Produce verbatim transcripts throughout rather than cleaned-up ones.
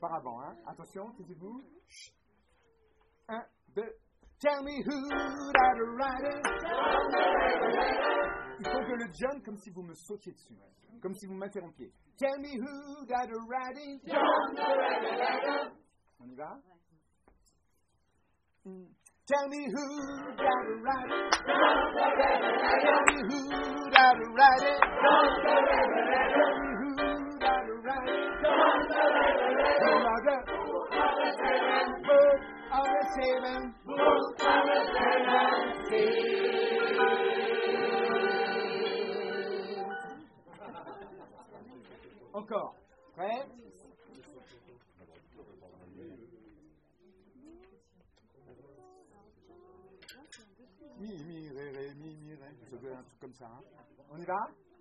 par avant, hein. Attention, taisez-vous. Un, deux. Tell me who that riding. Il faut que le John, comme si vous me sautiez dessus, comme si vous m'interrompiez. Tell me who that riding. On y va? Mm. Tell me who that riding. Tell me who that riding. Tell me who that riding. Who are the birds of the seven? Encore. Prêt? Mi, mi, ré, ré, mi, mi, ré. Ça doit être un truc comme ça. Hein? On y va?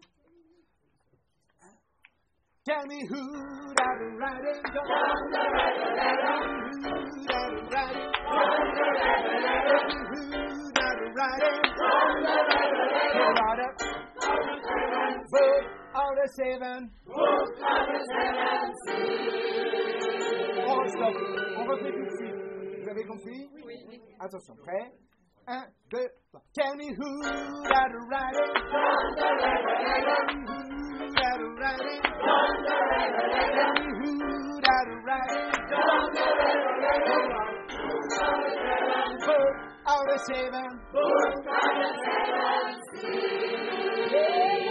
Tell me who that riding. Who that riding. Who that riding. Both of the seven. On stop. On refait tout de suite. Vous avez compris? Oui. Attention, prêt? Un, deux, trois. Tell me who that riding. Who that riding. Tell me who that riding. Both of the seven. Both of the seven.